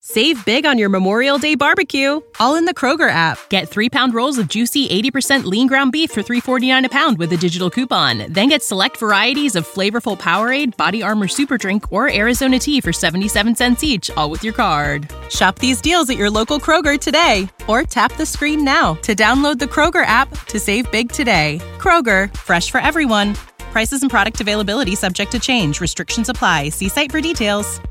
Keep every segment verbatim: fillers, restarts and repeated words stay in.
Save big on your Memorial Day barbecue, all in the Kroger app. Get three-pound rolls of juicy eighty percent lean ground beef for three forty-nine a pound with a digital coupon. Then get select varieties of flavorful Powerade, Body Armor Super Drink, or Arizona tea for seventy-seven cents each, all with your card. Shop these deals at your local Kroger today, or tap the screen now to download the Kroger app to save big today. Kroger, fresh for everyone. Prices and product availability subject to change. Restrictions apply. See site for details.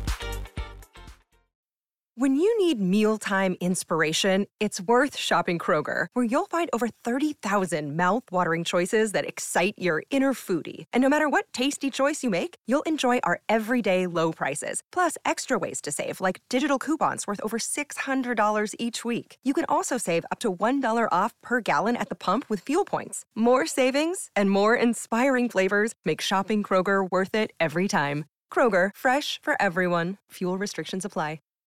When you need mealtime inspiration, it's worth shopping Kroger, where you'll find over thirty thousand mouth-watering choices that excite your inner foodie. And no matter what tasty choice you make, you'll enjoy our everyday low prices, plus extra ways to save, like digital coupons worth over six hundred dollars each week. You can also save up to one dollar off per gallon at the pump with fuel points. More savings and more inspiring flavors make shopping Kroger worth it every time. Kroger, fresh for everyone. Fuel restrictions apply.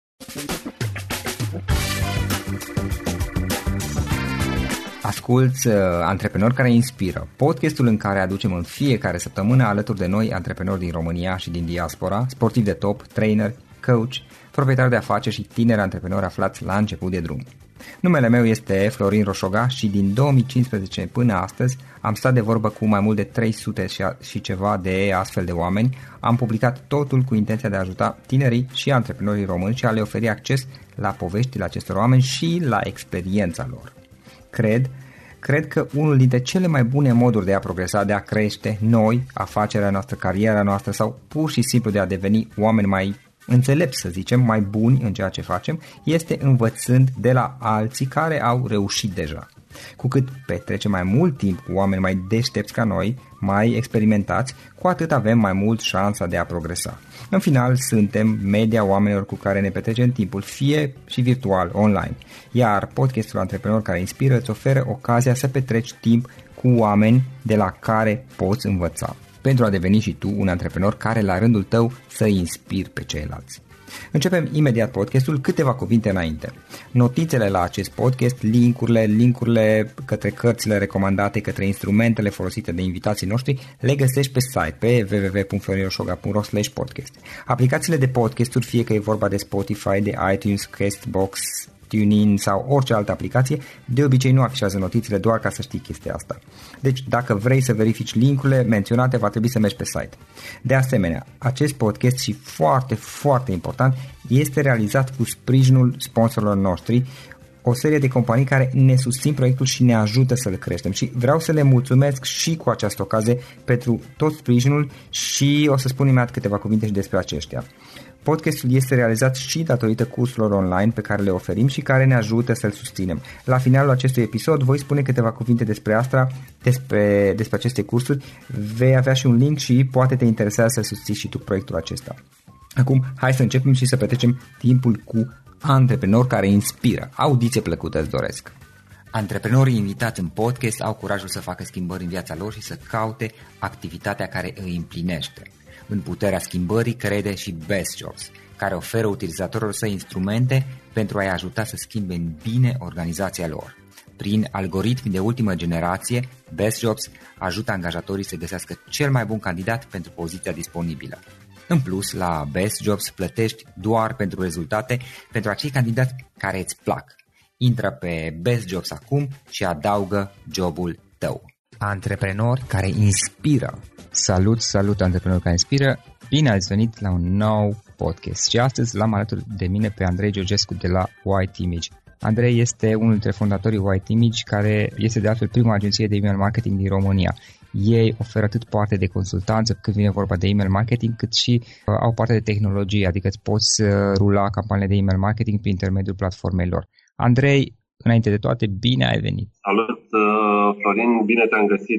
Asculți uh, Antreprenori care inspiră, podcastul în care aducem în fiecare săptămână alături de noi antreprenori din România și din diaspora, sportivi de top, trainer, coach, proprietari de afaceri și tineri antreprenori aflați la început de drum. Numele meu este Florin Roșoga și din două mii cincisprezece până astăzi am stat de vorbă cu mai mult de trei sute și ceva de astfel de oameni. Am publicat totul cu intenția de a ajuta tinerii și antreprenorii români și a le oferi acces la poveștile acestor oameni și la experiența lor. Cred, cred că unul dintre cele mai bune moduri de a progresa, de a crește noi, afacerea noastră, cariera noastră sau pur și simplu de a deveni oameni mai înțelepți, să zicem, mai buni în ceea ce facem, este învățând de la alții care au reușit deja. Cu cât petrecem mai mult timp cu oameni mai deștepți ca noi, mai experimentați, cu atât avem mai mult șansa de a progresa. În final, suntem media oamenilor cu care ne petrecem timpul, fie și virtual, online. Iar podcastul Antreprenori care inspiră îți oferă ocazia să petreci timp cu oameni de la care poți învăța, pentru a deveni și tu un antreprenor care la rândul tău să inspiri pe ceilalți. Începem imediat podcastul, câteva cuvinte înainte. Notițele la acest podcast, linkurile, linkurile către cărțile recomandate, către instrumentele folosite de invitații noștri, le găsești pe site pe w w w punct florin roșoga punct ro slash podcast. Aplicațiile de podcasturi, fie că e vorba de Spotify, de iTunes, Castbox, TuneIn sau orice altă aplicație, de obicei nu afișează notițele, doar ca să știi chestia asta. Deci dacă vrei să verifici linkurile menționate, va trebui să mergi pe site. De asemenea, acest podcast, și foarte, foarte important, este realizat cu sprijinul sponsorilor noștri, o serie de companii care ne susțin proiectul și ne ajută să-l creștem și vreau să le mulțumesc și cu această ocazie pentru tot sprijinul și o să spun imediat câteva cuvinte și despre aceștia. Podcastul este realizat și datorită cursurilor online pe care le oferim și care ne ajută să-l susținem. La finalul acestui episod voi spune câteva cuvinte despre asta, despre, despre aceste cursuri, vei avea și un link și poate te interesează să susții și tu proiectul acesta. Acum, hai să începem și să petrecem timpul cu antreprenori care inspiră. Audiție plăcută îți doresc! Antreprenorii invitați în podcast au curajul să facă schimbări în viața lor și să caute activitatea care îi împlinește. În puterea schimbării crede și Best Jobs, care oferă utilizatorilor săi instrumente pentru a-i ajuta să schimbe în bine organizația lor. Prin algoritmi de ultimă generație, Best Jobs ajută angajatorii să găsească cel mai bun candidat pentru poziția disponibilă. În plus, la Best Jobs plătești doar pentru rezultate pentru acei candidați care îți plac. Intră pe Best Jobs acum și adaugă jobul tău. Antreprenori care inspiră. Salut, salut antreprenori care inspiră. Bine ați venit la un nou podcast. Și astăzi l-am alături de mine pe Andrei Georgescu de la White Image. Andrei este unul dintre fondatorii White Image, care este de altfel prima agenție de email marketing din România. Ei oferă atât parte de consultanță când vine vorba de email marketing, cât și uh, au parte de tehnologie, adică îți poți uh, rula campaniile de email marketing prin intermediul platformei lor. Andrei, înainte de toate, bine ai venit! Salut, uh, Florin, bine te-am găsit!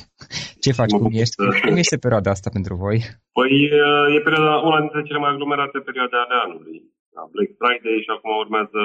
Ce faci? Cum ești? Cum este perioada asta pentru voi? Păi uh, e perioada, una dintre cele mai aglomerate perioade ale anului. Black Friday și acum urmează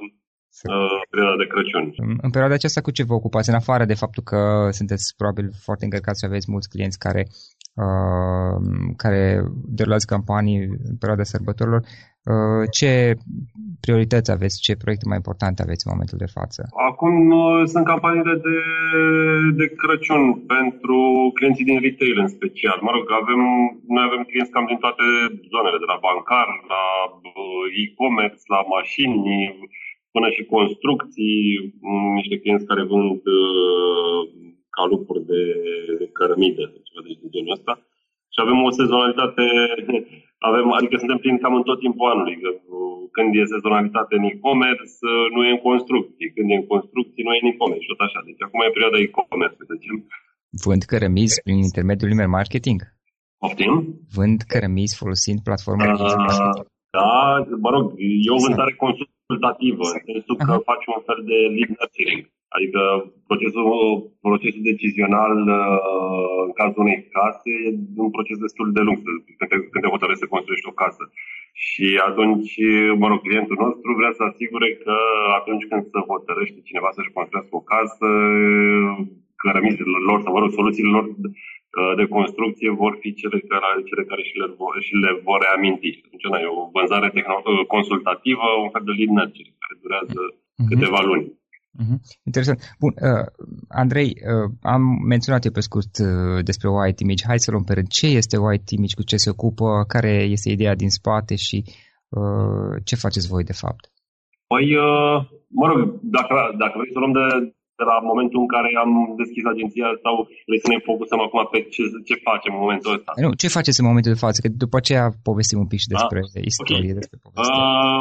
uh, perioada de Crăciun. În perioada aceasta cu ce vă ocupați? În afară de faptul că sunteți probabil foarte încărcați și aveți mulți clienți care, uh, care derulează campanii în perioada sărbătorilor, Ce priorități aveți, ce proiecte mai importante aveți în momentul de față? Acum sunt campaniile de, de Crăciun pentru clienții din retail în special. Mă rog, avem, noi avem clienți cam din toate zonele, de la bancar, la e-commerce, la mașini, până și construcții, niște clienți care vând uh, calupuri de, de cărămidă, ceva de genul ăsta. Și avem o sezonalitate, avem, adică suntem plini cam în tot timpul anului. Când e sezonalitate în e-commerce, nu e în construcții. Când e în construcții, nu e în e-commerce. Și tot așa. Deci acum e perioada e-commerce, să zicem. Vând cărămizi prin intermediul email marketing? Poftim? Vând cărămizi folosind platforma de email marketing? Da, mă rog, e o vânzare consultativă, în sensul că uh-huh. faci un fel de lead nurturing. Adică procesul, procesul decizional în cazul unei case e un proces destul de lung când te, când te hotărăști să construiești o casă. Și atunci, mă rog, clientul nostru vrea să asigure că atunci când se hotărăște cineva să-și construiască o casă, cărămizile lor sau, mă rog, soluțiile lor de construcție vor fi cele care, cele care și, le vor, și le vor reaminti. Atunci, na, e o vânzare tehnolo- consultativă, un fel de lead nurturing, care durează uh-huh. câteva luni. Uh-huh. Interesant. Bun, uh, Andrei, uh, am menționat eu pe scurt uh, despre White Image. Hai să luăm pe rând. Ce este White Image, cu ce se ocupă, care este ideea din spate și uh, ce faceți voi de fapt? Păi, uh, mă rog, dacă, dacă vrei să luăm de, de la momentul în care am deschis agenția sau vrei să ne focusăm acum pe ce, ce facem în momentul ăsta? Nu, ce faceți în momentul de față? Că după aceea povestim un pic și despre ah, istorie, okay. despre povestea. Uh,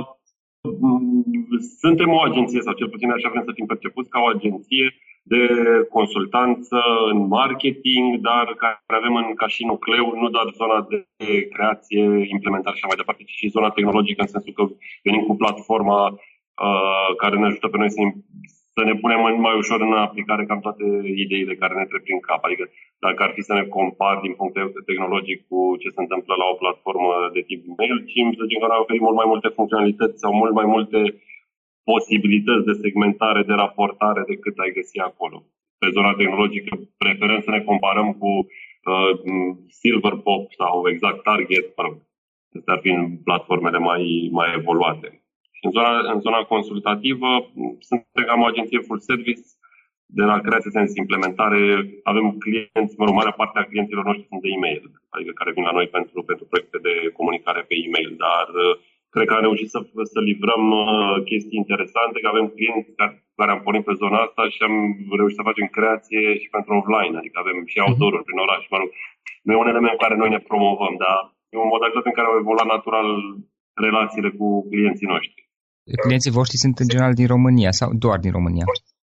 Suntem o agenție, sau cel puțin așa vrem să fim percepuți, ca o agenție de consultanță în marketing, dar care avem în, ca și nucleu nu doar zona de creație, implementare și așa mai departe, ci și zona tehnologică, în sensul că venim cu platforma uh, care ne ajută pe noi să, să ne punem mai ușor în aplicare cam toate ideile care ne trec prin cap. Adică dacă ar fi să ne compar din punct de vedere tehnologic cu ce se întâmplă la o platformă de tip MailChimp, să zicem că ne oferim mult mai multe funcționalități sau mult mai multe posibilități de segmentare, de raportare decât ai găsi acolo. Pe zona tehnologică preferăm să ne comparăm cu uh, Silverpop sau Exact Target, mă rog, astea ar fi platformele mai, mai evoluate. Și în zona, în zona consultativă suntem cam o agenție full service, de la creație sens implementare, avem clienți, mă rog, marea parte a clienților noștri sunt de e-mail, adică care vin la noi pentru, pentru proiecte de comunicare pe e-mail, dar cred că am reușit să, să livrăm chestii interesante, că avem clienți care, care am pornit pe zona asta și am reușit să facem creație și pentru offline, adică avem și outdoor-uri prin oraș, mă rog, nu e un element cu care noi ne promovăm, dar e o modalitate în care au evoluat natural relațiile cu clienții noștri. Clienții voștri sunt în general din România sau doar din România?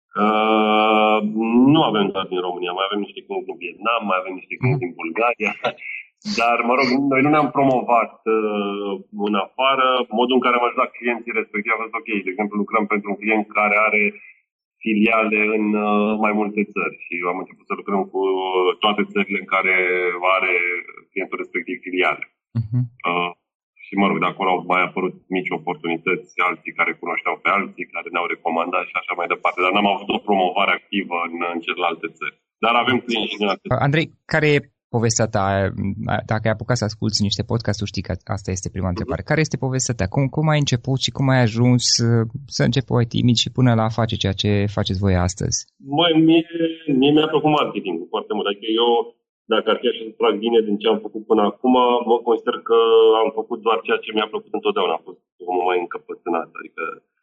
Uh, nu avem doar din România, mai avem niște clienți din Vietnam, mai avem niște clienți din Bulgaria, dar, mă rog, noi nu ne-am promovat uh, în afară. Modul în care am ajutat clienții respectiv a fost ok. De exemplu, lucrăm pentru un client care are filiale în uh, mai multe țări și am început să lucrăm cu toate țările în care are clientul respectiv filiale. Uh-huh. Uh, Și, mă rog, de acolo au mai apărut mici oportunități, alții care cunoșteau pe alții, care ne-au recomandat și așa mai departe. Dar n-am avut o promovare activă în, în celelalte țări. Dar avem clienți și din alte țări. Andrei, care e povestea ta? Dacă ai apucat să asculți niște podcasturi, știi că asta este prima întrebare. Care este povestea ta? Cum, cum ai început și cum ai ajuns să începi White Image și până la a face ceea ce faceți voi astăzi? Măi, mie, mie mi-a plăcut marketingul foarte mult. Adică eu, dacă ar fi așa să trag bine din ce am făcut până acum, mă consider că am făcut doar ceea ce mi-a plăcut întotdeauna. Am fost omul mai încăpățânat. Adică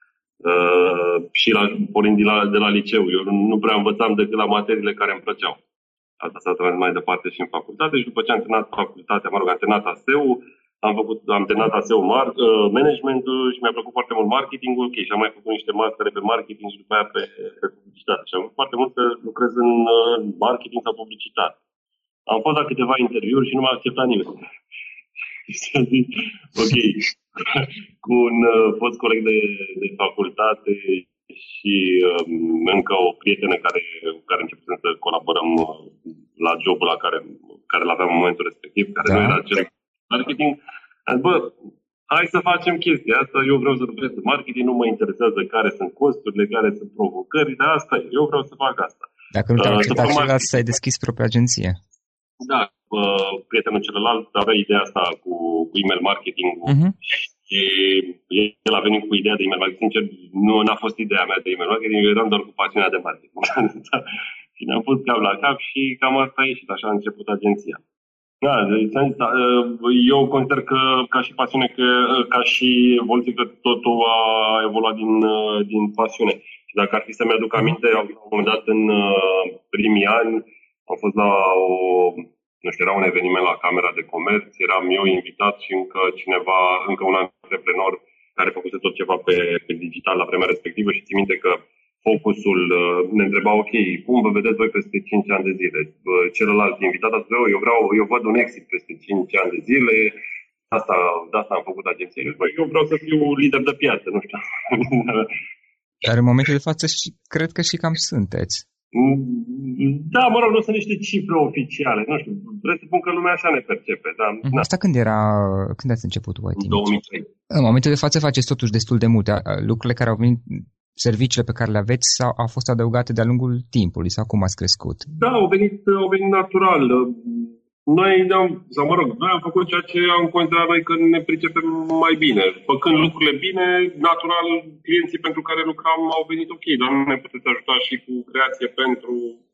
uh, și la, pornind de la, de la liceu. Eu nu, nu prea învățam decât la materiile care îmi plăceau. Asta s-a trăit mai departe și în facultate și după ce am terminat facultatea, mă rog, am terminat A S E-ul, am, făcut, am terminat A S E-ul mar- uh, management-ul și mi-a plăcut foarte mult marketingul, ok, și am mai făcut niște mastere pe marketing și după aia pe, pe publicitate. Și am făcut foarte mult să lucrez în uh, marketing sau publicitate. Am fost la câteva interviuri și nu m-a acceptat nimeni. Și am zis, ok, cu un uh, fost coleg de, de facultate și um, încă o prietenă care, care începem să colaborăm uh, la jobul la care, care l-aveam în momentul respectiv, care da. nu era cel marketing. Am zis, bă, hai să facem chestia asta, eu vreau să lucrez în marketing, nu mă interesează care sunt costurile, care sunt provocările, dar asta e, eu vreau să fac asta. Dacă nu te-am acceptat uh, celălalt, să ai deschis propria agenție. Da, uh, prietenul celălalt avea ideea asta cu, cu email marketing-ul uh-huh. Și el a venit cu ideea de email marketing. Sincer, nu n-a fost ideea mea de email marketing, eu eram doar cu pasiunea de marketing. Și ne-am pus cap la cap și cam asta a ieșit, așa a început agenția. Da, eu consider că ca și pasiune, că, ca și evoluție, că totul a evoluat din, din pasiune. Și dacă ar fi să mi-aduc aminte, la un moment dat în primii ani am fost la o, nu știu, era un eveniment la Camera de Comerț, eram eu invitat și încă cineva, încă un antreprenor care făcuse tot ceva pe, pe digital la vremea respectivă și țin minte că focusul ne întreba, ok, cum vă vedeți voi peste cinci ani de zile? Celălalt invitat a spus, eu vreau, eu văd un exit peste cinci ani de zile, asta, de asta am făcut agenție. Băi, eu vreau să fiu lider de piață, nu știu. Dar în momentul de față și, cred că și cam sunteți. Da, mă rog, nu sunt niște cifre oficiale, nu știu, presupun că lumea așa ne percepe. Da, mm-hmm. Asta când era, când ați început cu I T? În două mii trei. În momentul de față faceți totuși destul de multe. Lucrurile care au venit, serviciile pe care le aveți sau au fost adăugate de-a lungul timpului sau cum ați crescut? Da, au venit, au venit natural. Noi am, sau mă rog, noi am făcut ceea ce am considerat noi că ne pricepem mai bine. Făcând lucrurile bine, natural, clienții pentru care lucram au venit ok, dar nu ne puteți ajuta și cu creație pentru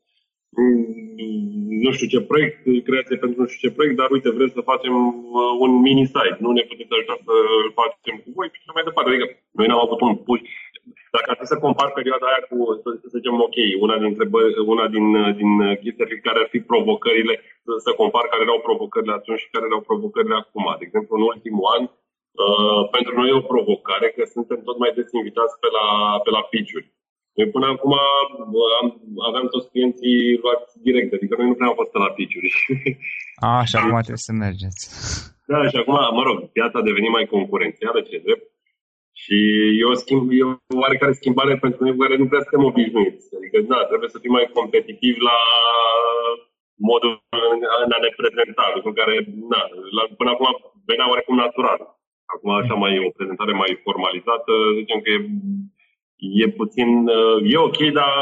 nu știu ce proiect, creație pentru nu știu ce proiect, dar uite, vrem să facem un mini-site, nu ne puteți ajuta să-l facem cu voi și mai departe. Adică noi n-am avut un push. Dacă ar fi să compar perioada aia cu, să, să zicem, ok, una dintre una din, din chestii care ar fi provocările, să, să compar care erau provocările atunci și care erau provocările acum. De exemplu, în ultimul an, uh, pentru noi e o provocare că suntem tot mai des invitați pe la, pe la pitch-uri. Noi până acum am, aveam toți clienții luați direct, adică noi nu prea am fost pe la pitch-uri. A, și acum trebuie să mergeți. Da, și acum, mă rog, piața a devenit mai concurențială, ce drept. Și e o, schimb, e o oarecare schimbare pentru noi care nu prea suntem obișnuiți. Adică, da, trebuie să fim mai competitivi la modul în a ne prezenta, lucru care, da, la, până acum venea oarecum natural. Acum, așa, mai o prezentare mai formalizată, zicem că e, e puțin, e ok, dar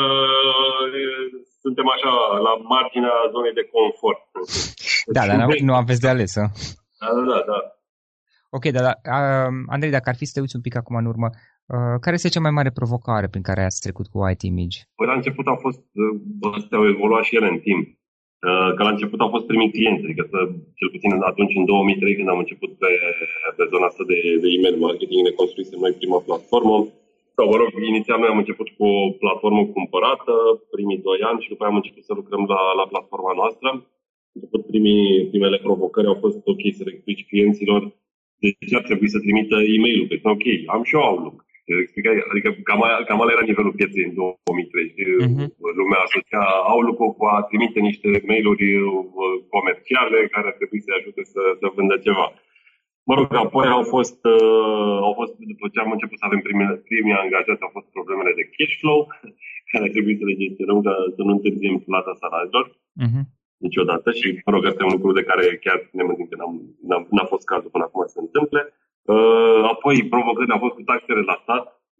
suntem așa, la marginea zonei de confort. Da, dar nu aveți de ales, a? Da, da, da, da. Ok, dar uh, Andrei, dacă ar fi să te uiți un pic acum în urmă, uh, care este cea mai mare provocare prin care ați trecut cu I T Image? Păi la început au fost, uh, astea au evoluat și ele în timp. Uh, că la început au fost primii clienți, adică să, cel puțin atunci în două mii trei când am început pe, pe zona asta de, de email marketing, ne construisem noi prima platformă. Sau, mă rog, inițial noi am început cu o platformă cumpărată, primii doi ani și după aia am început să lucrăm la, la platforma noastră. După primii, primele provocări au fost ok să le explici clienților de ce ar trebui să trimită e-mail-ul. Deci, ok, am și eu Outlook. Adică cam, cam ala era nivelul pieței în două mii trei. Uh-huh. Lumea asocia Outlook-ul cu a trimite niște mail-uri comerciale care ar trebui să-i ajute să, să vândă ceva. Mă rog, apoi au fost, uh, au fost, după ce am început să avem primele, primii angajați, au fost problemele de cash flow, care ar trebui să le gestionăm ca să nu întârziem plata salariilor. Uh-huh. Niciodată și, mă rog, asta e un lucru de care chiar ne mântim că n-am, n-am, n-a fost cazul până acum să se întâmple. Uh, apoi, provocările au fost cu taxele la stat,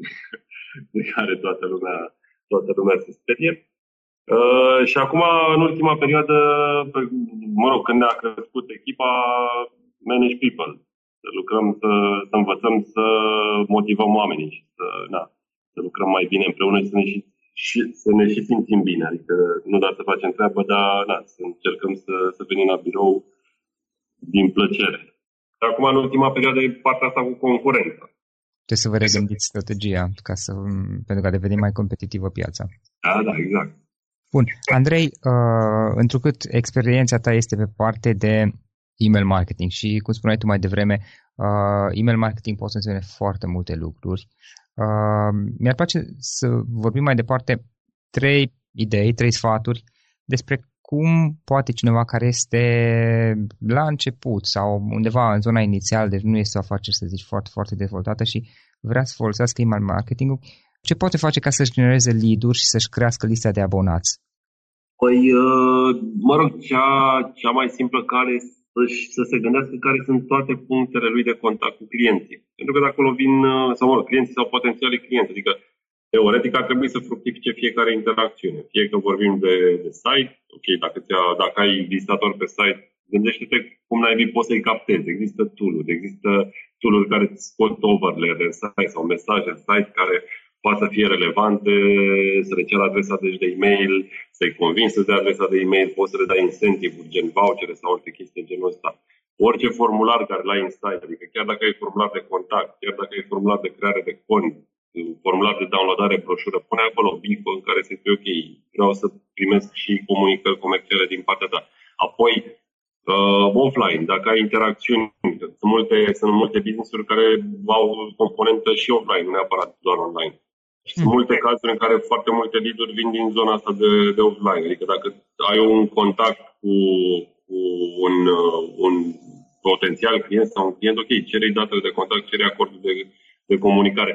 de care toată lumea, toată lumea se sperie. Uh, și acum, în ultima perioadă, mă rog, când ne-a crescut echipa, manage people. Să lucrăm, să, să învățăm să motivăm oamenii și să, na, să lucrăm mai bine împreună și să ne și și să ne și simțim bine, adică nu doar să facem treabă, dar na, să încercăm să, să venim la birou din plăcere. Acum, în ultima perioadă, e partea asta cu concurența. Trebuie să vă regândiți strategia ca să, pentru ca devenim mai competitivă piața. Da, da, exact. Bun. Andrei, uh, întrucât experiența ta este pe parte de email marketing și, cum spuneai tu mai devreme, uh, email marketing poate să însemne foarte multe lucruri. Uh, mi-ar place să vorbim mai departe trei idei, trei sfaturi despre cum poate cineva care este la început sau undeva în zona inițială, deci nu este o afacere, să zici, foarte, foarte dezvoltată și vrea să folosească email marketing-ul, ce poate face ca să-și genereze lead-uri și să-și crească lista de abonați? Păi, mă rog, cea, cea mai simplă cale este să se gândească care sunt toate punctele lui de contact cu clienții. Pentru că de acolo vin, sau mă rog, clienții sau potențialii clienți. Adică, teoretic, ar trebui să fructifice fiecare interacțiune. Fie că vorbim de, de site, ok, dacă, dacă ai vizitator pe site, Gândește-te cum naibii poți să-i captezi. Există tool-uri, există tool-uri care îți scot overlay de site sau mesaje de site care poate să fie relevante, să le cer adresa deci de e-mail, să-i convingi să dea adresa de e-mail, poți să le dai incentive-uri, gen vouchere sau alte chestii de genul ăsta. Orice formular care l-ai în site, adică chiar dacă ai formular de contact, chiar dacă ai formular de creare de cont, formular de downloadare, broșură, pune acolo bifă în care să fie ok, vreau să primesc și comunicări comerciale din partea ta. Apoi, uh, offline, dacă ai interacțiuni, sunt multe, sunt multe business-uri care au componentă și offline, nu neapărat doar online. Și sunt multe cazuri în care foarte multe lead-uri vin din zona asta de, de offline. Adică dacă ai un contact cu, cu un, uh, un potențial client sau un client, ok, cere datele de contact, cere acordul de, de comunicare.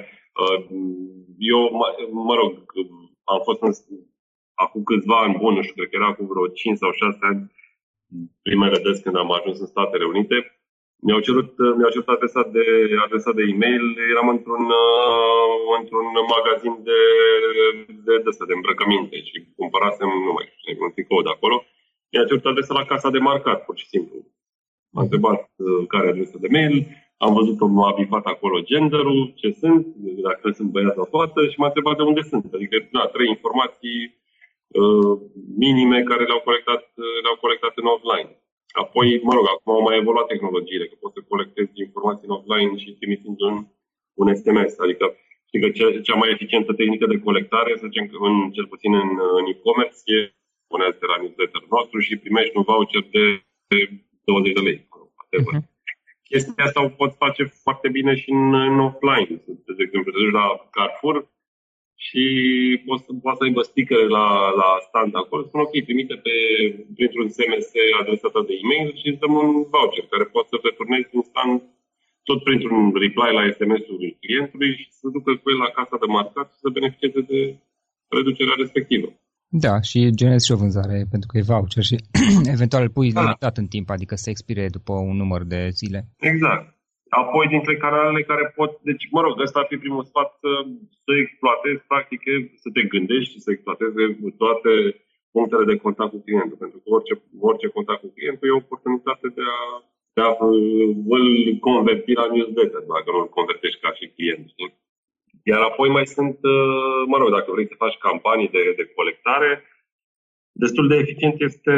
Eu, mă, mă rog, am fost în, acum câțiva ani buni, nu știu, cred că era cu vreo cinci sau șase ani, primele des când am ajuns în Statele Unite, mi-au cerut, mi-au cerut adresa de, adresa de e-mail, eram într-un, într-un magazin de, de, de, de, de îmbrăcăminte și cumpărasem, nu mai știu, un tricou de acolo, mi-a cerut adresa la casa de marcat, pur și simplu. M-a întrebat care adresa de mail, am văzut că m-a bifat acolo genderul, ce sunt, dacă sunt băiat sau fată și m-a întrebat de unde sunt. Adică, da, trei informații uh, minime care le-au colectat, le-au colectat în offline. Apoi, mă rog, acum au mai evoluat tehnologiile, că poți să colectezi informații în offline și trimițând un, un S M S. Adică, știi că cea, cea mai eficientă tehnică de colectare, să zicem că în, cel puțin în, în e-commerce, e puneți la newsletter nostru și primești un voucher de, de douăzeci de lei. Uh-huh. Chestia asta o poți face foarte bine și în, în offline. De exemplu, te duci la Carrefour și poți, poți să aibă stickere la, la stand acolo. Spune, ok, trimite pe, printr-un S M S adresa ta de e-mail și îți dăm un voucher care poți să returnezi instant tot printr-un reply la S M S-ul clientului și să ducă cu el la casa de marcat și să beneficieze de reducerea respectivă. Da, și generezi și o vânzare, pentru că e voucher și eventual îl pui da. limitat în timp, adică să expire după un număr de zile. Exact. Apoi, dintre canalele care pot... Deci, mă rog, ăsta ar fi primul sfat, să, să exploatezi, practic, să te gândești și să exploateze toate punctele de contact cu clientul. Pentru că orice, orice contact cu clientul e o oportunitate de a, de a îl converti la newsletter, dacă nu îl convertești ca și client, știi? Iar apoi mai sunt, mă rog, dacă vrei să faci campanii de, de colectare, destul de eficient este,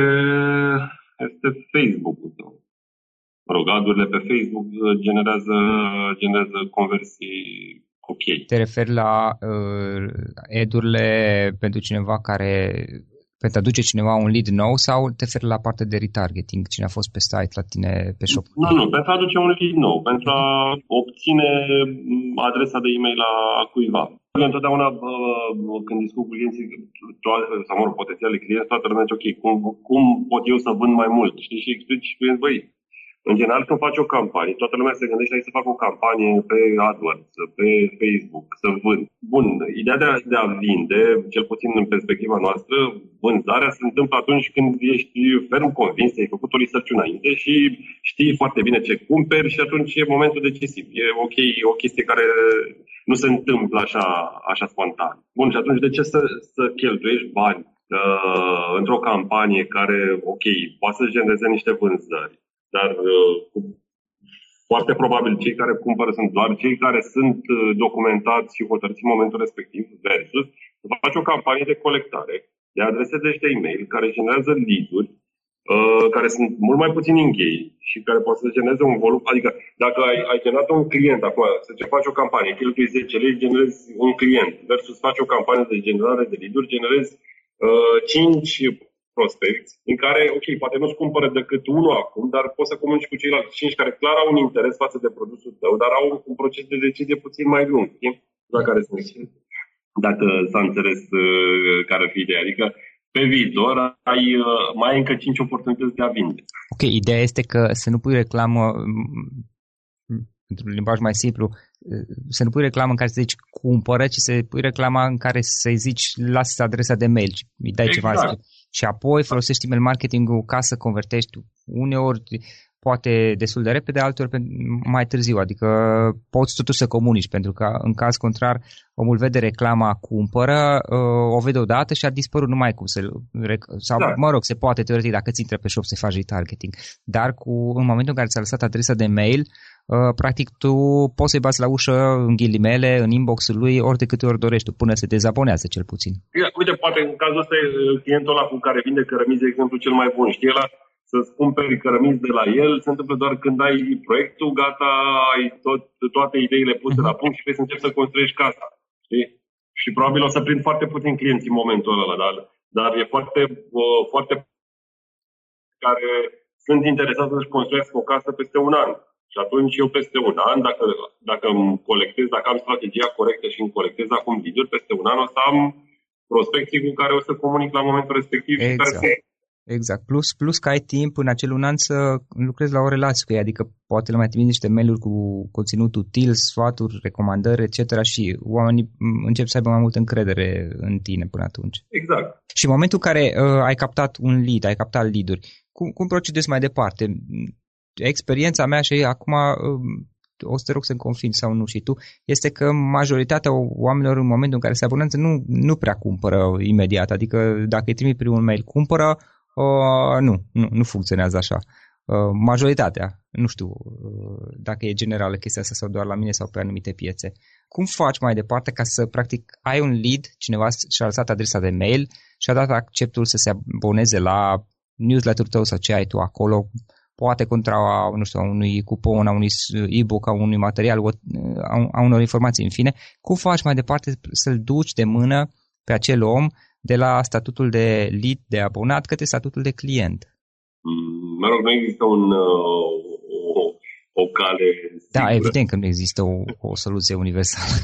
este Facebook-ul tău. Mă rog, ad-urile pe Facebook generează, generează conversii ok. Te referi la uh, ad-urile pentru cineva care, pentru a aduce cineva un lead nou sau te referi la partea de retargeting, cine a fost pe site la tine pe shop? Nu, nu, pentru a aduce un lead nou, pentru a obține adresa de e-mail a cuiva. Întotdeauna când discut cu clienții sau mă rog, potențiale clienți, toată lumea zice, ok, cum, cum pot eu să vând mai mult? Știi? Și explici clienți, băi, în general când faci o campanie, toată lumea se gândește hai să fac o campanie pe AdWords, pe Facebook, să vând. Bun, ideea de a, de a vinde, cel puțin în perspectiva noastră, vânzarea se întâmplă atunci când ești ferm convins, ai făcut o research înainte și știi foarte bine ce cumperi și atunci e momentul decisiv. E ok, o chestie care nu se întâmplă așa, așa spontan. Bun, și atunci de ce să, să cheltuiești bani uh, într-o campanie care, ok, poate să genereze niște vânzări, dar uh, foarte probabil cei care cumpără sunt doar cei care sunt documentați și hotărâți în momentul respectiv versus să faci o campanie de colectare de adrese de e-mail care generează lead-uri uh, care sunt mult mai puțin engaged și care poate să genereze un volum. Adică dacă ai, ai generat un client acum, să faci o campanie, cheltui zece lei, generezi un client versus faci o campanie de generare de lead-uri, generezi uh, cinci prospecți, în care, ok, poate nu-ți cumpără decât unul acum, dar poți să comunici cu ceilalți cinci care clar au un interes față de produsul tău, dar au un proces de decizie puțin mai lung, știi? La care sunt dacă s-a înțeles uh, care ar fi ideea. Adică, pe viitor, ai uh, mai ai încă cinci oportunități de a vinde. Ok, ideea este că să nu pui reclamă, într-un limbaj mai simplu, să nu pui reclamă în care să zici cumpără, ci să pui reclama în care să-i zici lasă adresa de mail, îi dai exact. Ceva. Și apoi folosești email marketing-ul ca să convertești. Uneori poate destul de repede, alteori mai târziu, adică poți totuși să comunici, pentru că în caz contrar omul vede reclama, cumpără, o vede odată și a dispărut, nu mai cum să... Sau, da. mă rog, se poate teoretic, dacă ți intră pe shop să faci retargeting, dar cu, în momentul în care ți-a lăsat adresa de mail, practic tu poți să-i bați la ușă în ghilimele, în inbox-ul lui, ori de câte ori dorești tu, până se dezabonează cel puțin. Uite, poate în cazul ăsta clientul ăla cu care vinde cărămizi, de exemplu, cel mai bun, știi, ăla să-ți cumperi cărămizi de la el, se întâmplă doar când ai proiectul, gata, ai tot, toate ideile puse uh-huh. la punct și vrei să începi să construiești casa. Știi? Și probabil o să prind foarte puțin clienți în momentul ăla, dar, dar e foarte, uh, foarte care sunt interesați să-și construiască o casă peste un an. Și atunci eu peste un an, dacă, dacă îmi colectez, dacă am strategia corectă și îmi colectez acum lead-uri, peste un an o să am prospecții cu care o să comunic la momentul respectiv. Exact. Și care se... Exact. Plus, plus că ai timp în acel un an să lucrezi la o relație cu ei, adică poate le mai trimiți niște mail-uri cu conținut util, sfaturi, recomandări, et cetera și oamenii încep să aibă mai multă încredere în tine până atunci. Exact. Și în momentul în care uh, ai captat un lead, ai captat lead-uri, cum, cum procedezi mai departe? Experiența mea și acum uh, o să te rog să-mi confirmi sau nu și tu, este că majoritatea oamenilor în momentul în care se abonează nu, nu prea cumpără imediat, adică dacă îi trimit primul mail, cumpără. Uh, nu, nu, nu funcționează așa. Uh, majoritatea, nu știu uh, dacă e generală chestia asta sau doar la mine sau pe anumite piețe. Cum faci mai departe ca să, practic, ai un lead, cineva și-a lăsat adresa de mail și a dat acceptul să se aboneze la newsletter-ul tău sau ce ai tu acolo, poate contra, nu știu, a unui cupon, a unui e-book, a unui material, a unor informații, în fine. Cum faci mai departe să-l duci de mână pe acel om de la statutul de lead, de abonat, către statutul de client? Mă rog, nu există un, o, o cale sigură. Da, evident că nu există o, o soluție universală.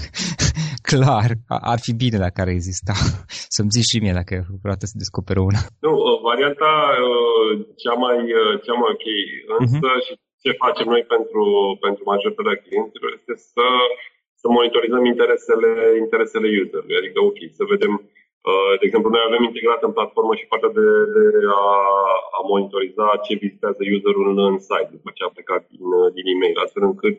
Clar, ar fi bine dacă ar exista. Să-mi zici și mie dacă vreodată să descoperă una. Nu, varianta cea mai, cea mai ok, însă uh-huh. și ce facem noi pentru, pentru majoritatea clienților este să, să monitorizăm interesele, interesele userului. Adică, ok, să vedem. De exemplu, noi avem integrat în platformă și partea de, de a, a monitoriza ce vizitează userul în site după ce a plecat din, din e-mail, astfel încât,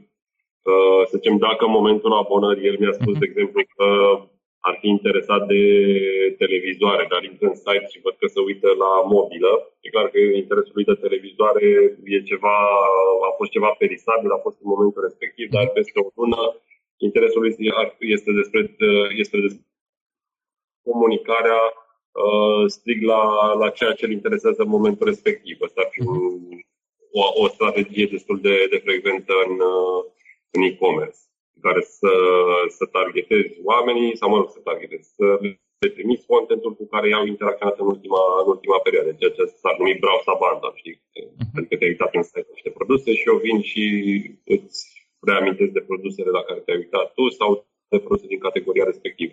să zicem, dacă în momentul abonării el mi-a spus, de exemplu, că ar fi interesat de televizoare, dar intră în site și văd că se uită la mobilă, e clar că interesul lui de televizoare e ceva, a fost ceva perisabil, a fost în momentul respectiv, dar peste o lună interesul lui este despre, este despre comunicarea uh, strict la, la ceea ce îl interesează în momentul respectiv. Asta ar fi un, o, o strategie destul de, de frecventă în, uh, în e-commerce, care să, să targetezi oamenii, sau mă rog, să targetezi, să le trimiți contentul cu care i-au interacționat în ultima, în ultima perioadă, ceea ce s-ar numi browse abandon, știi? Uh-huh. Adică te-ai uitat în site niște produse și eu vin și îți reamintesc de produsele la care te-ai uitat tu sau de produse din categoria respectivă.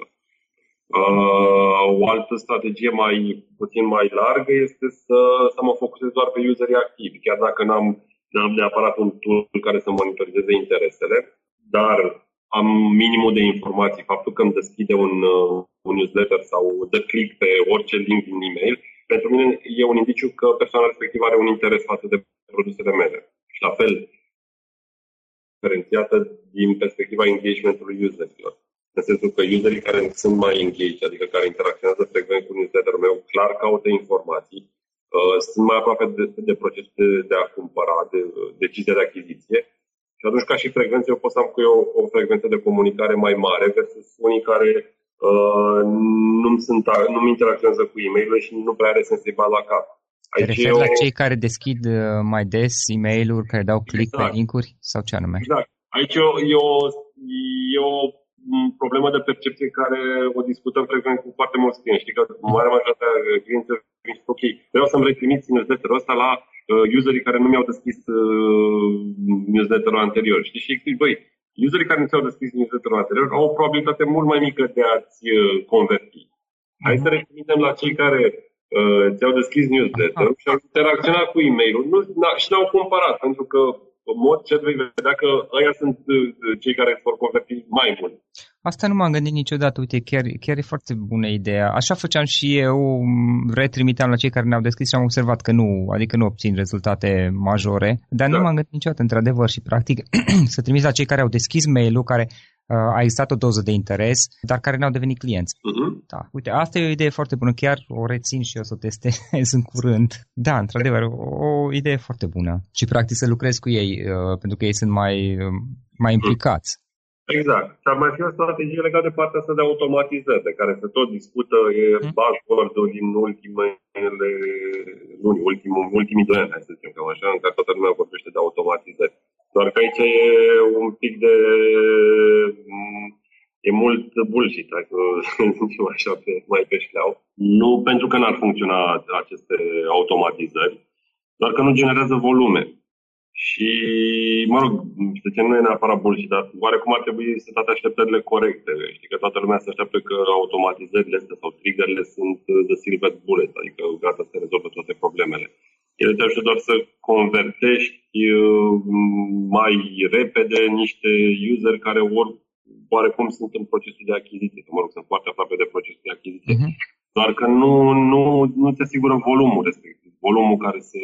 Uh, o altă strategie mai puțin mai largă este să, să mă focusez doar pe userii activi, chiar dacă n-am, n-am neapărat un tool care să monitorizeze interesele, dar am minimul de informații. Faptul că îmi deschide un, uh, un newsletter sau dă click pe orice link din e-mail, pentru mine e un indiciu că persoana respectivă are un interes față de produsele mele. Și la fel, diferențiată din perspectiva engagementului userilor. În sensul că userii care sunt mai engaged, adică care interacționează frecvent cu newsletterul meu, clar caută informații, uh, sunt mai aproape de, de procesul de, de a cumpăra, de decizia de achiziție. Și atunci, ca și frecvență, eu pot să am cu eu o, o frecvență de comunicare mai mare versus unii care uh, nu-mi, sunt, nu-mi interacționează cu e-mail-ul și nu prea are sens să-i bat la cap. Te referi eu... la cei care deschid mai des e-mail-uri, care dau click exact. pe link-uri sau ce anume? Exact. Aici e o, e o, e o problemă de percepție care o discutăm frecvent cu foarte mulți clienți. Știi că marea majoritatea clienților zic, ok, vreau să-mi retrimiți newsletterul ăsta la uh, userii care nu mi-au deschis uh, newsletterul anterior. Știi? Și zic, băi, userii care nu ți-au deschis newsletterul anterior au o probabilitate mult mai mică de a-ți uh, converti. Hai să retrimitem la cei care uh, ți-au deschis newsletterul și au interacționat cu e-mail-ul nu, și n-au cumpărat, pentru că în mod ce vei vedea că ăia sunt cei care îți vor converti mai mult. Asta nu m-am gândit niciodată, uite, chiar, chiar e foarte bună ideea. Așa făceam și eu, retrimiteam la cei care ne-au deschis și am observat că nu, adică nu obțin rezultate majore, dar da. Nu m-am gândit niciodată, într-adevăr, și practic să trimis la cei care au deschis mail-ul, care uh, a existat o doză de interes, dar care n-au devenit clienți. Uh-huh. Da, uite, asta e o idee foarte bună, chiar o rețin și o să o testez în curând. Da, într-adevăr, o, o idee foarte bună. Și practic să lucrez cu ei, uh, pentru că ei sunt mai, uh, mai implicați. Exact. Și ar mai fi o strategie legată de partea asta de automatizări, de care se tot discută, e mm. buzzword-ul din ultimele luni, ultimul, ultimii doi ani, să zicem cam așa, în care toată lumea vorbește de automatizări. Doar că aici e un pic de... e mult bullshit, dacă zicem așa, pe, mai pe șleau. Nu pentru că n-ar funcționa aceste automatizări, doar că nu generează volume. Și, mă rog, să zicem, nu e neapărat bullshit, dar oarecum ar trebui să toate așteptările corecte. Știi că toată lumea se așteaptă că automatizările astea sau triggerele sunt the silver bullet, adică gata să rezolvă toate problemele. Ele te ajută doar să convertești mai repede niște user care ori, oarecum sunt în procesul de achiziție, sau, mă rog, sunt foarte aproape de procesul de achiziție, uh-huh. doar că nu, nu, nu ți asigură volumul respectiv, volumul care să...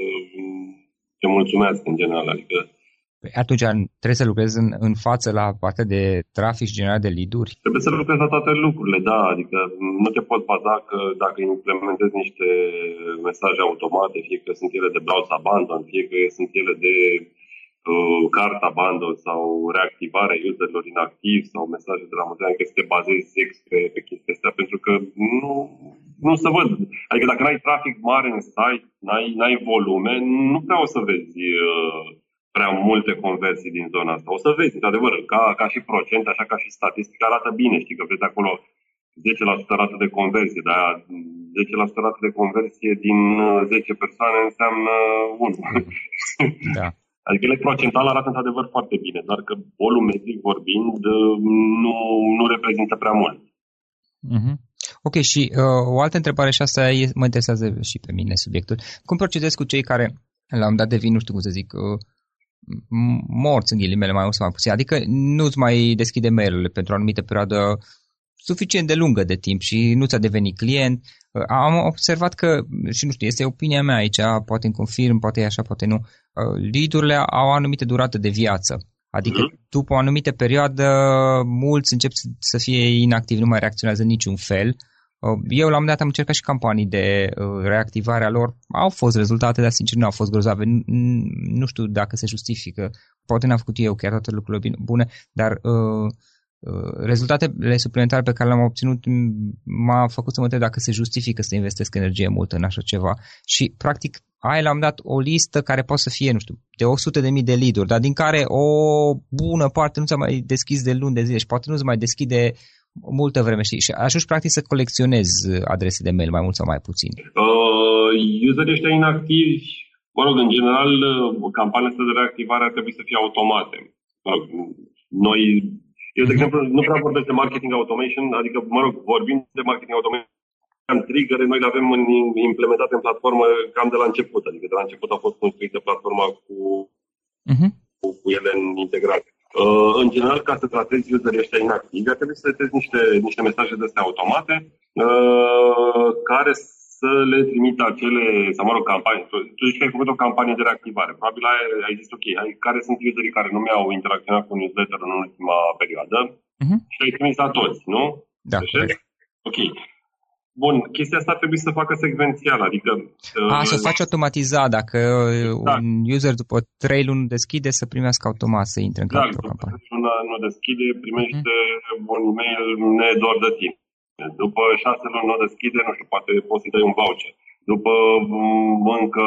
te mulțumesc în general, adică... Atunci trebuie să lucrezi în, în față la partea de trafic generat de lead-uri? Trebuie să lucrezi la toate lucrurile, da, adică nu te poți baza că dacă implementezi niște mesaje automate, fie că sunt ele de browse abandon, fie că sunt ele de uh, cart abandon sau reactivare userilor inactivi sau mesaje de la mulțumesc, că să te bazezi sex pe, pe chestia astea, pentru că nu... Nu se văd. Adică dacă n-ai trafic mare în site, n-ai, n-ai volume, nu prea o să vezi uh, prea multe conversii din zona asta. O să vezi, într-adevăr, ca, ca și procent, așa ca și statistică, arată bine. Știi că vezi acolo zece la sută rată de conversie, dar zece la sută rată de conversie din zece persoane înseamnă unu. Da. Adică ele procental arată într-adevăr foarte bine, dar că volumetric vorbind nu, nu reprezintă prea mult. Mhm. Ok, și uh, o altă întrebare, și asta e, mă interesează și pe mine subiectul. Cum procedezi cu cei care la un dat devin, nu știu cum să zic, uh, morți în ghilimele, mai mult sau mai puțin? Adică nu-ți mai deschide mail-urile pentru o anumită perioadă suficient de lungă de timp și nu ți-a devenit client. Uh, am observat că, și nu știu, este opinia mea aici, poate îmi confirm, poate e așa, poate nu, uh, lead-urile au o anumită durată de viață. Adică după o anumită perioadă mulți încep să fie inactivi, nu mai reacționează în niciun fel. Eu la un moment dat am încercat și campanii de reactivare a lor. Au fost rezultate, dar sincer nu au fost grozave. Nu știu dacă se justifică. Poate n-am făcut eu chiar toate lucrurile bune, dar uh, uh, rezultatele suplimentare pe care le-am obținut m-a făcut să mă întreb dacă se justifică să investesc energie multă în așa ceva. Și practic ai la un dat o listă care poate să fie, nu știu, de o sută de mii de lead-uri, dar din care o bună parte nu ți-a mai deschis de luni de zile și poate nu ți mai deschide multă vreme, știi? Și ajungi practic să colecționezi adrese de mail, mai mult sau mai puțin. Uh, userii ăștia inactivi, mă rog, în general, campaniile astea de reactivare ar trebui să fie automate. Mă rog, noi, eu, de exemplu, nu prea vorbesc de marketing automation, adică, mă rog, vorbim de marketing automation, trigger-uri, noi le avem în, implementate în platformă cam de la început, adică de la început a fost construită platforma cu, uh-huh. cu, cu ele în integrate. Uh, în general, ca să tratezi userii ăștia inactivi, ar trebui să setezi niște, niște mesaje de astea automate uh, care să le trimită acele, sau mă rog, campanii. Tu, tu zici că ai făcut o campanie de reactivare. Probabil ai, ai zis, ok, ai, care sunt userii care nu mi-au interacționat cu newsletter în ultima perioadă uh-huh. și ai trimis la toți, nu? Da. Ok. Bun, chestia asta trebuie să facă secvențial, adică... A, uh, să faci automatizat, dacă da. Un user după trei luni deschide, să primească automat să intre în da, o campanie. După luna nu deschide, primește mm. un e-mail nedor de tine. După șase luni nu deschide, nu știu, poate poți să-i dai un voucher. După încă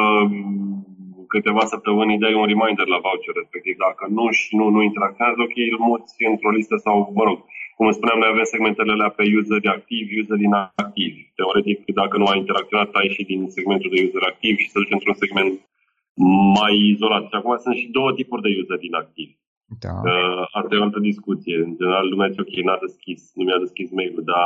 câteva săptămâni îi dai un reminder la voucher respectiv. Dacă nu și nu, nu interacționează, ok, îl muți într-o listă sau, mă rog, cum spuneam, noi avem segmentele alea pe useri activi, useri inactivi. Teoretic, dacă nu ai interacționat, ai și din segmentul de useri activi și să duci într-un segment mai izolat. Și acum sunt și două tipuri de useri inactivi. Da. Uh, asta e o altă discuție. În general, lumea zice, ok, n-a deschis, nu mi-a deschis mail-ul, dar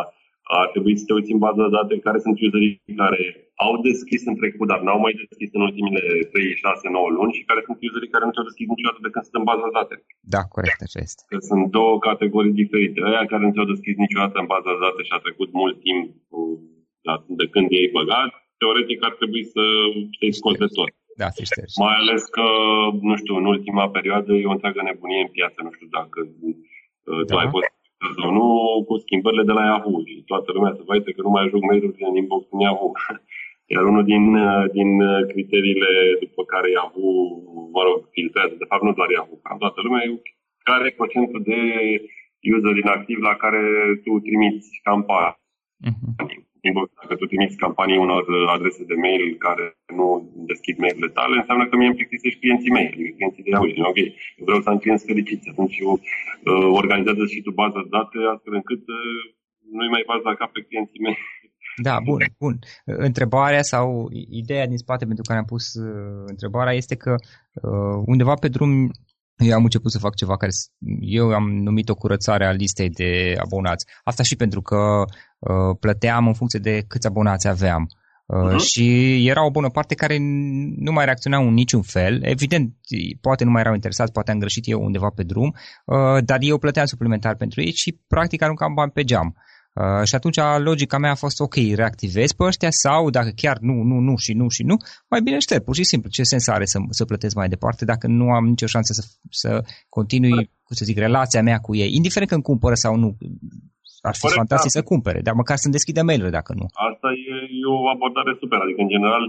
ar trebui să te uiți în baza de date care sunt userii care au deschis în trecut, dar n-au mai deschis în ultimele trei, șase, nouă luni și care sunt userii care nu ți-au deschis niciodată de când sunt în baza de date. Da, corect, așa este. Că sunt două categorii diferite. Aia care nu ți-au deschis niciodată în baza de date și a trecut mult timp de când ei băgat, teoretic ar trebui să te scoți de tot. Da, se ștergi. Mai ales că, nu știu, în ultima perioadă e o întreagă nebunie în piață. Nu știu dacă da. tu ai fost sau nu cu schimbările de la Yahoo și toată lumea se văite că nu mai ajung mail-uri în inbox în Yahoo. Iar unul din, din criteriile după care Yahoo, mă rog, filtrează, de fapt nu doar Yahoo, ca toată lumea, care e procentul de user inactiv la care tu trimiți campanii. Uh-huh. Dacă tu trimiți campanii unor adrese de mail care nu deschid mail-urile tale, înseamnă că mie îmi plictisești clienții mei, clienții de Yahoo. Ok, eu vreau să am clienți fericiți. Atunci eu uh, organizează și tu bază de date astfel încât uh, nu-i mai bați la cap pe clienții mei. Da, bun, bun. Întrebarea sau ideea din spate pentru care am pus uh, întrebarea este că uh, undeva pe drum eu am început să fac ceva care eu am numit o curățare a listei de abonați. Asta și pentru că uh, plăteam în funcție de câți abonați aveam. Uh, uh-huh. Și era o bună parte care nu mai reacționau în niciun fel. Evident, poate nu mai erau interesați, poate am greșit eu undeva pe drum, uh, dar eu plăteam suplimentar pentru ei și practic aruncam bani pe geam. Uh, și atunci logica mea a fost ok, reactivezi pe ăștia sau dacă chiar nu, nu, nu și nu și nu, mai bine șterg, pur și simplu. Ce sens are să, să plătesc mai departe dacă nu am nicio șansă să, să continui, cum să zic, relația mea cu ei, indiferent că îmi cumpără sau nu. Ar fi Corect, fantastic da. să cumpere, dar măcar să-mi deschidă mail-uri dacă nu. Asta e, e o abordare super, adică în general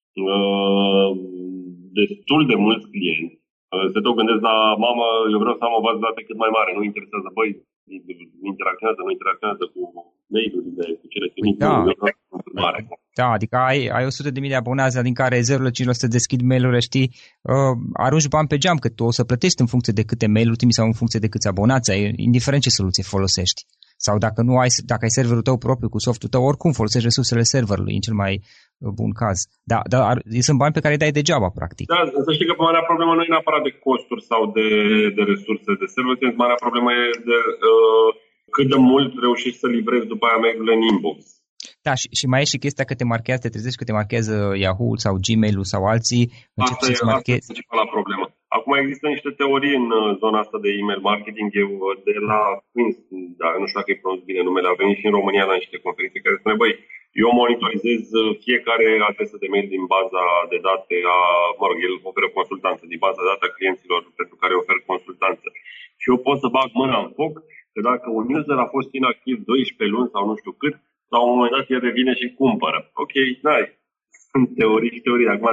uh, destul de mulți clienți uh, se tot gândesc la mamă, eu vreau să am o bază de date cât mai mare, nu interesează, băi, interacționează, nu interacționează cu mail-urile, cu cele trimit, da. nu, mare. Da, adică ai, ai o sută de mii de abonați, din care zero virgulă cinci la sută deschid mail-urile, știi, uh, arunci bani pe geam, că tu o să plătești în funcție de câte mail-uri trimiți sau în funcție de câți abonați ai, indiferent ce soluție folosești. Sau dacă nu ai, dacă ai serverul tău propriu cu softul tău, oricum folosești resursele serverului, în cel mai bun caz. Da, dar sunt bani pe care îi dai degeaba, practic. Da, să știi că marea problemă nu e neapărat de costuri sau de, de resurse de server, marea problemă e de uh, cât de mult reușești să livrezi după aia mail-urile în inbox. Da, și, și mai e și chestia că te marchează, te trezești că te marchează Yahoo sau Gmail-ul sau alții. Asta e, asta e principala problemă. Acum există niște teorii în zona asta de email marketing. Eu de la Queens, dar nu știu dacă îi pronunț bine numele, a venit și în România la niște conferințe care spune, băi, eu monitorizez fiecare adresă de mail din baza de date a, mă rog, el oferă consultanță, din baza de date a clienților pentru care ofer consultanță. Și eu pot să bag mâna în foc că dacă un user a fost inactiv doisprezece luni sau nu știu cât, la un moment dat el revine și cumpără. Ok, nice. Sunt teorii și teorii. Acum,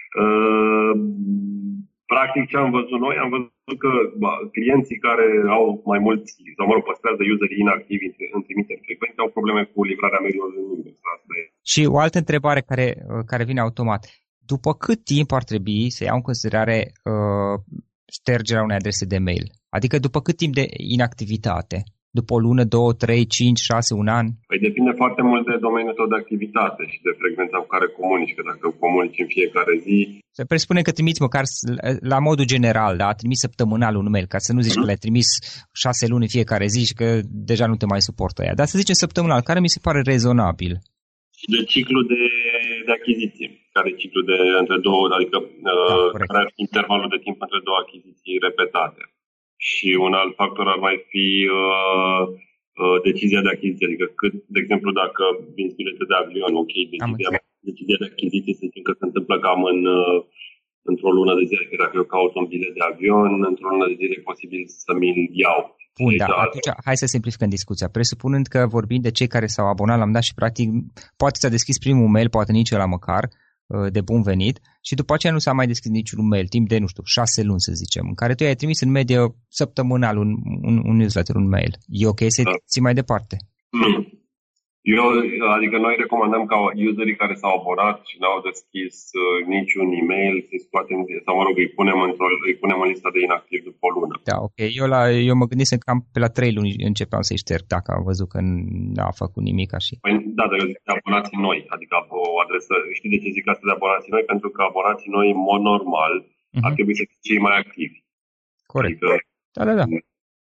uh, practic ce am văzut noi, am văzut că ba, clienții care au mai mulți, sau mă rog, păstrează userii inactivi în trimiteri frecvente, au probleme cu livrarea mail-urilor în inbox. Și o altă întrebare care, care vine automat. După cât timp ar trebui să iau în considerare uh, ștergerea unei adrese de mail? Adică după cât timp de inactivitate? După o lună, două, trei, cinci, șase, un an? Păi depinde foarte mult de domeniul tău de activitate și de frecvența cu care comunici. Că dacă comunici în fiecare zi... Se presupune că trimiți măcar la modul general, da? Trimiți săptămânal un mail, ca să nu zici mm-hmm. că le-ai trimis șase luni în fiecare zi și că deja nu te mai suportă ea. Dar să zicem săptămânal, care mi se pare rezonabil. Și de ciclu de, de achiziție. Care e ciclu de între două, adică da, uh, care ar fi intervalul de timp între două achiziții repetate. Și un alt factor ar mai fi uh, uh, decizia de achiziție. Adică, cât, de exemplu, dacă vinzi bilete de avion, ok, decizia, decizia de achiziție se zice că se întâmplă cam în, uh, într-o lună de zile. Că dacă eu caut un bilet de avion, într-o lună de zile e posibil să mi-l iau. Bun, da, atunci hai să simplificăm discuția. Presupunând că vorbim de cei care s-au abonat, l-am dat și practic poate ți-a deschis primul mail, poate nici ăla măcar, de bun venit, și după aceea nu s-a mai deschis niciun mail, timp de, nu știu, șase luni, să zicem, în care tu i-ai trimis în medie săptămânal un, un, un newsletter, un mail. E ok să-i da. ții mai departe? Mm. Eu, adică noi recomandăm ca userii care s-au abonat și n-au deschis uh, niciun e-mail să-i scoatem, sau mă rog, îi punem, într-o, îi punem în lista de inactiv după o lună. Da, ok. Eu, la, eu mă gândisem cam pe la trei luni începeam să-i șterg, dacă am văzut că n-a făcut nimic așa. Păi, da, dar eu zic de abonații noi, adică o adresă, știi de ce zic asta de abonații noi? Pentru că abonații noi, în mod normal, uh-huh. ar trebui să fie cei mai activi. Corect. Adică, da, da, da.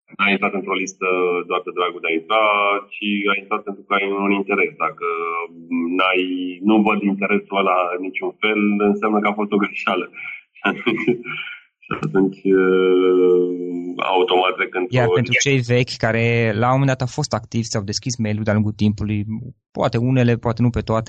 n-ai intrat într-o listă doar de dragul de a intra, ci ai intrat pentru că ai un interes. Dacă n-ai, nu văd interesul ăla niciun fel, înseamnă că a fost o greșeală. Și atunci, automat trecând... Iar pentru cei vechi care la un moment dat au fost activi, s-au deschis mail-ul de-a lungul timpului, poate unele, poate nu pe toate,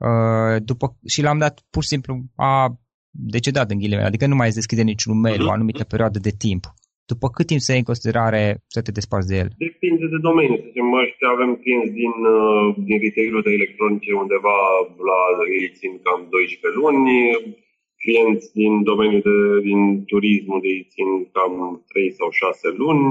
după, și la un moment dat pur și simplu a decedat în ghilimele, adică nu mai îți deschide niciun mail o anumită perioadă de timp. După cât timp să iei în considerare să te desparți de el? Depinde de domeniu. Să zicem, avem clienți din, din retail-ul de electronice undeva la ei țin cam doisprezece luni, clienți din domeniul de, din turismul de ei țin cam trei sau șase luni.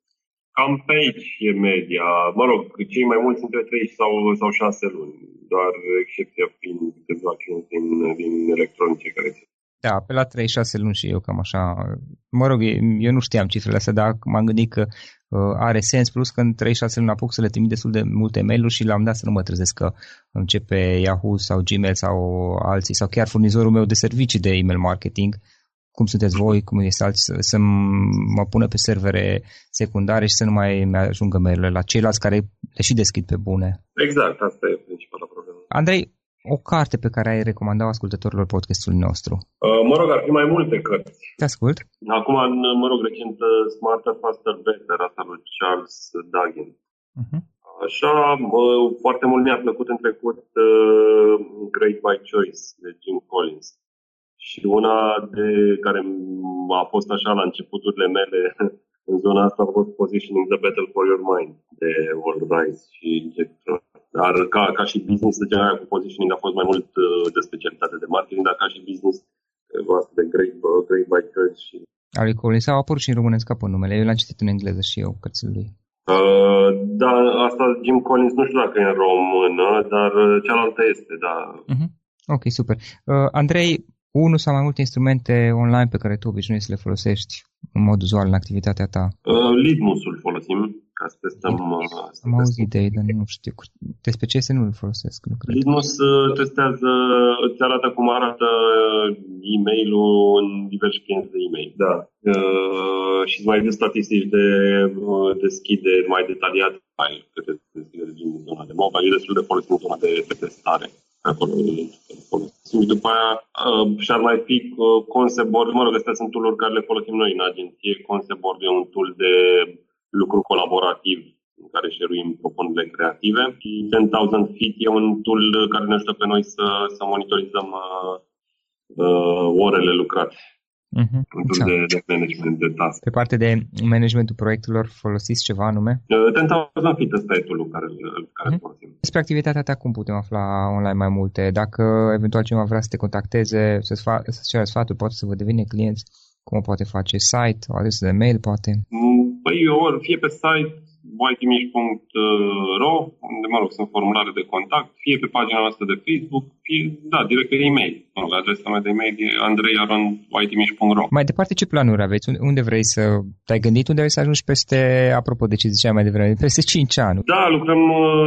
Cam pe aici e media. Mă rog, cei mai mulți între trei sau, sau șase luni. Doar excepția fiind câțiva clienți din, din electronice care țin. Da, pe la trei șase luni și eu cam așa. Mă rog, eu nu știam cifrele astea, dar m-am gândit că uh, are sens, plus că în trei șase luni apuc să le trimit destul de multe mail-uri și l-am dat să nu mă trezesc că începe Yahoo sau Gmail sau alții, sau chiar furnizorul meu de servicii de email marketing, cum sunteți voi, cum este alții, să, să mă pună pe servere secundare și să nu mai ajungă mail-urile la ceilalți care le și deschid pe bune. Exact, asta e principala problemă. Andrei, o carte pe care ai recomandat ascultătorilor podcastului nostru? Uh, mă rog, ar fi mai multe cărți. Te ascult. Acum, mă rog, recent, Smarter, Faster, Better, asta lui Charles Duhigg. Uh-huh. Așa, uh, foarte mult mi-a plăcut în trecut uh, Great by Choice, de Jim Collins. Și una de care a fost așa la începuturile mele în zona asta a fost Positioning the Battle for Your Mind, de Walt Rice și Jack Trout. Dar ca, ca și business, general, cu positioning a fost mai mult uh, de specialitate de marketing, dar ca și business, uh, de Great, uh, great by Choice. Și... Ali Collins a apărut și în românesc pe numele. Eu l-am citit în engleză și eu, cărțile lui. Uh, da, asta Jim Collins, nu știu dacă e în română, dar cealaltă este, da. Uh-huh. Ok, super. Uh, Andrei, unul sau mai multe instrumente online pe care tu obișnuiești să le folosești în mod uzual în activitatea ta? Uh, Litmus-ul folosim. Ca să testăm, am auzit de ei, dar nu știu. Despre ce să nu-l folosesc, nu cred. Litmus testează, îți arată cum arată e-mail-ul în diverse clienți de e-mail. Da. Uh, și îți mai dă statistici de uh, deschideri mai detaliate, mai câte deschideri din zona de mobile, e destul de folosit în zona de, de testare. Acolo folosim. După aia uh, și-ar mai fi uh, Conseboard, mă rog, astea sunt tool-uri care le folosim noi în agenție. Conseboard e un tool de lucru colaborativ în care share-uim propunerile creative. ten thousand Feet e un tool care ne ajută pe noi să, să monitorizăm uh, uh, orele lucrate. Uh-huh. Un tool exact. de, de management de task. Pe parte de managementul proiectelor folosiți ceva anume? Uh, ten thousand Feet ăsta e tool-ul care, care uh-huh. folosim. Despre activitatea ta cum putem afla online mai multe? Dacă eventual cineva vrea să te contacteze, să-ți, fa- să-ți cere sfaturi, poate să vă devine clienți, cum o poate face? Site, o adresă de mail, poate? Păi, ori fie pe site white timiș punct ro, unde, mă rog, sunt formulare de contact, fie pe pagina noastră de Facebook, fie, da, direct pe e-mail. Mă rog, adresa mea de e-mail e andrei arond white timiș punct ro. Mai departe, ce planuri aveți? Unde vrei să... Te-ai gândit unde vrei să ajungi peste, apropo de ce ziceam mai devreme, peste cinci ani? Da, lucrăm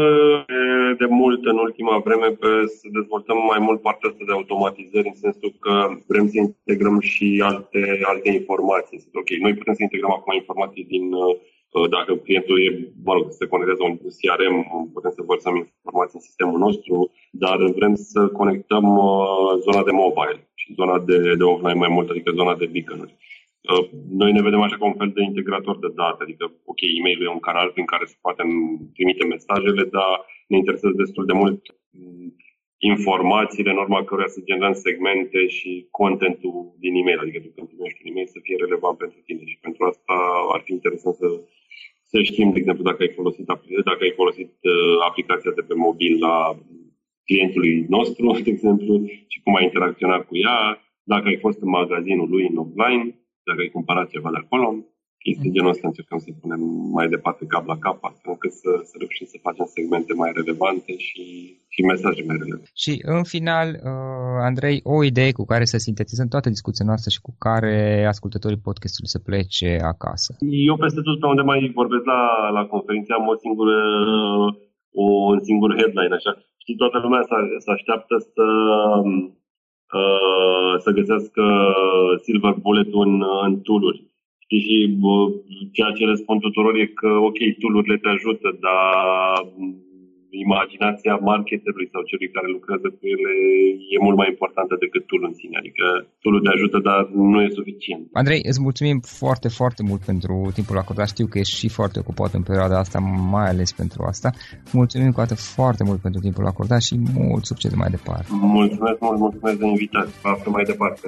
de mult în ultima vreme pe să dezvoltăm mai mult partea asta de automatizări, în sensul că vrem să integrăm și alte, alte informații. Ok, noi putem să integrăm acum informații din... Dacă clientul e, mă rog, se conectează un C R M, putem să vărsăm informații în sistemul nostru, dar vrem să conectăm uh, zona de mobile și zona de, de offline mai mult, adică zona de beacon-uri. Uh, noi ne vedem așa ca un fel de integrator de date, adică, ok, e-mail-ul e un canal prin care se poate trimite mesajele, dar ne interesează destul de mult informațiile, în urma căruia să generăm segmente și contentul din e-mail, adică tu când primești un e-mail să fie relevant pentru tine și pentru asta ar fi interesant să, să știm, de exemplu, dacă ai folosit, dacă ai folosit uh, aplicația de pe mobil la clientului nostru, de exemplu, și cum ai interacționat cu ea, dacă ai fost în magazinul lui în offline, dacă ai cumpărat ceva de acolo. Chestii genul ăsta încercăm să punem mai departe cap la cap, astfel încât să, să reușim să facem segmente mai relevante și, și mesaje mai relevante. Și în final, uh, Andrei, o idee cu care să sintetizăm toată discuția noastră și cu care ascultătorii podcastului să plece acasă. Eu peste tot pe unde mai vorbesc la, la conferință am o singură, o, un singur headline, așa. Știi, toată lumea se așteaptă să, uh, să găsească silver bullet-ul în, în tool-uri. Și bă, ceea ce le spun tuturor e că, ok, tool-urile te ajută, dar imaginația marketerului sau celui care lucrează cu ele e mult mai importantă decât tool în sine. Adică tool-ul te ajută, dar nu e suficient. Andrei, îți mulțumim foarte, foarte mult pentru timpul acordat. Știu că ești și foarte ocupat în perioada asta, mai ales pentru asta. Mulțumim cu atât foarte mult pentru timpul acordat și mult succes mai departe. Mulțumesc mult, mulțumesc de invitație. Vă află mai departe.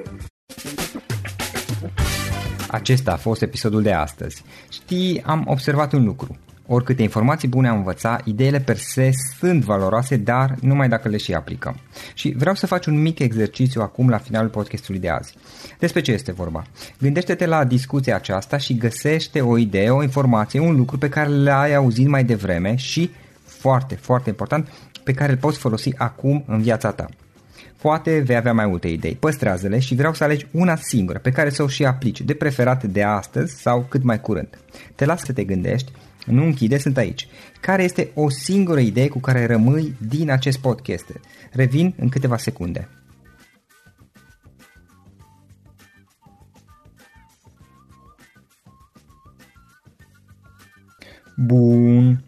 Acesta a fost episodul de astăzi. Știi, am observat un lucru. Oricâte informații bune am învățat, ideile per se sunt valoroase, dar numai dacă le și aplicăm. Și vreau să faci un mic exercițiu acum la finalul podcastului de azi. Despre ce este vorba? Gândește-te la discuția aceasta și găsește o idee, o informație, un lucru pe care l-ai auzit mai devreme și, foarte, foarte important, pe care îl poți folosi acum în viața ta. Poate vei avea mai multe idei, păstrează-le și vreau să alegi una singură pe care să o și aplici, de preferat de astăzi sau cât mai curând. Te las să te gândești, nu închide, sunt aici. Care este o singură idee cu care rămâi din acest podcast? Revin în câteva secunde. Bun.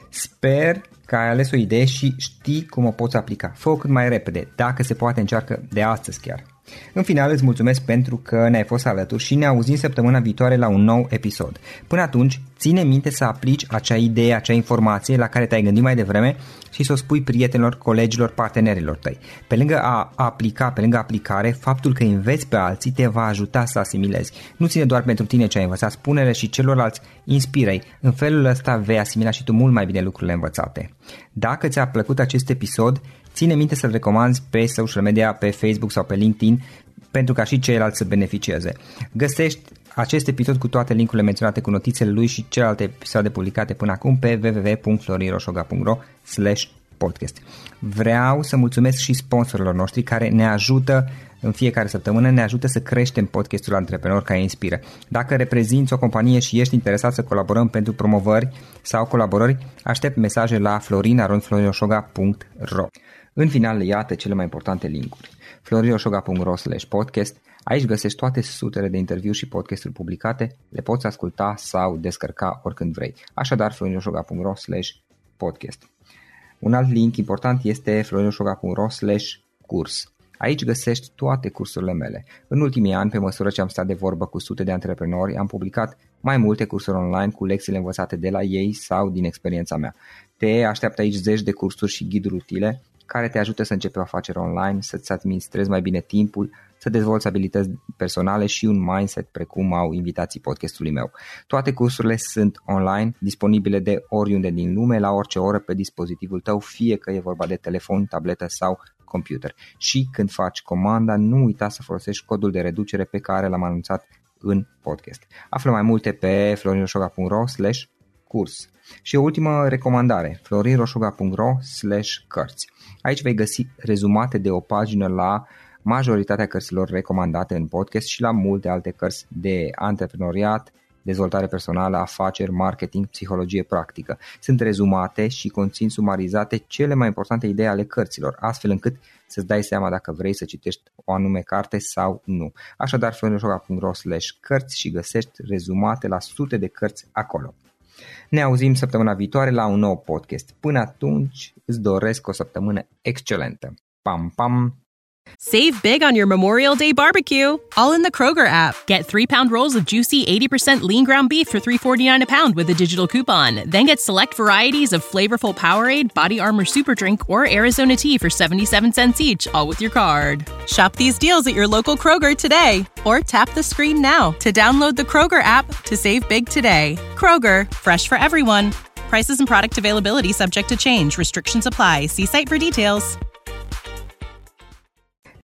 Sper că ai ales o idee și știi cum o poți aplica. Fă-o cât mai repede, dacă se poate încearcă de astăzi chiar. În final îți mulțumesc pentru că ne-ai fost alături și ne auzim săptămâna viitoare la un nou episod. Până atunci, ține minte să aplici acea idee, acea informație la care te-ai gândit mai devreme și să o spui prietenilor, colegilor, partenerilor tăi. Pe lângă a aplica, pe lângă aplicare, faptul că înveți pe alții te va ajuta să asimilezi. Nu ține doar pentru tine ce ai învățat, spune-le și celorlalți, inspiră-i. În felul ăsta vei asimila și tu mult mai bine lucrurile învățate. Dacă ți-a plăcut acest episod, ține minte să-l recomanzi pe social media, pe Facebook sau pe LinkedIn, pentru ca și ceilalți să beneficieze. Găsești acest episod cu toate linkurile menționate cu notițele lui și celelalte episoade publicate până acum pe w w w punct florin roșoga punct r o slash podcast. Vreau să mulțumesc și sponsorilor noștri care ne ajută în fiecare săptămână, ne ajută să creștem podcastul Antreprenor care inspiră. Dacă reprezinți o companie și ești interesat să colaborăm pentru promovări sau colaborări, aștept mesaje la florin arond florin roșoga punct r o. În final, iată cele mai importante linkuri. florin roșoga punct r o slash podcast. Aici găsești toate sutele de interviuri și podcasturi publicate, le poți asculta sau descărca oricând vrei. Așadar, florin roșoga punct r o slash podcast. Un alt link important este florin roșoga punct r o slash curs. Aici găsești toate cursurile mele. În ultimii ani, pe măsură ce am stat de vorbă cu sute de antreprenori, am publicat mai multe cursuri online cu lecțiile învățate de la ei sau din experiența mea. Te așteaptă aici zeci de cursuri și ghiduri utile care te ajută să începi o afacere online, să-ți administrezi mai bine timpul, să dezvolți abilități personale și un mindset precum au invitații podcastului meu. Toate cursurile sunt online, disponibile de oriunde din lume, la orice oră pe dispozitivul tău, fie că e vorba de telefon, tabletă sau computer. Și când faci comanda, nu uita să folosești codul de reducere pe care l-am anunțat în podcast. Află mai multe pe florin roșoga punct r o slash curs. Și o ultimă recomandare, florin roșoga punct r o slash cărți. Aici vei găsi rezumate de o pagină la majoritatea cărților recomandate în podcast și la multe alte cărți de antreprenoriat, dezvoltare personală, afaceri, marketing, psihologie practică. Sunt rezumate și conțin sumarizate cele mai importante idei ale cărților, astfel încât să-ți dai seama dacă vrei să citești o anume carte sau nu. Așadar, florin roșoga punct r o slash cărți și găsești rezumate la sute de cărți acolo. Ne auzim săptămâna viitoare la un nou podcast. Până atunci, îți doresc o săptămână excelentă. Pam, pam! Save big on your Memorial Day barbecue, all in the Kroger app. Get three-pound rolls of juicy eighty percent lean ground beef for three forty-nine a pound with a digital coupon. Then get select varieties of flavorful Powerade, Body Armor Super Drink, or Arizona tea for seventy-seven cents each, all with your card. Shop these deals at your local Kroger today, or tap the screen now to download the Kroger app to save big today. Kroger, fresh for everyone. Prices and product availability subject to change. Restrictions apply. See site for details.